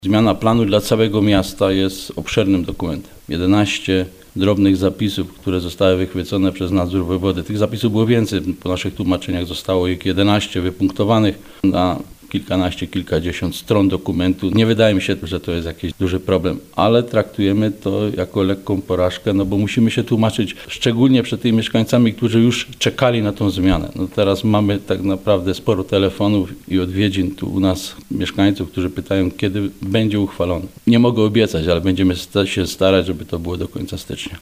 Zmiana planu dla całego miasta jest obszernym dokumentem. 11 drobnych zapisów, które zostały wychwycone przez nadzór wojewody. Tych zapisów było więcej, po naszych tłumaczeniach zostało ich 11 wypunktowanych na kilkanaście, kilkadziesiąt stron dokumentu. Nie wydaje mi się, że to jest jakiś duży problem, ale traktujemy to jako lekką porażkę, bo musimy się tłumaczyć, szczególnie przed tymi mieszkańcami, którzy już czekali na tą zmianę. Teraz mamy tak naprawdę sporo telefonów i odwiedzin tu u nas mieszkańców, którzy pytają, kiedy będzie uchwalony. Nie mogę obiecać, ale będziemy się starać, żeby to było do końca stycznia.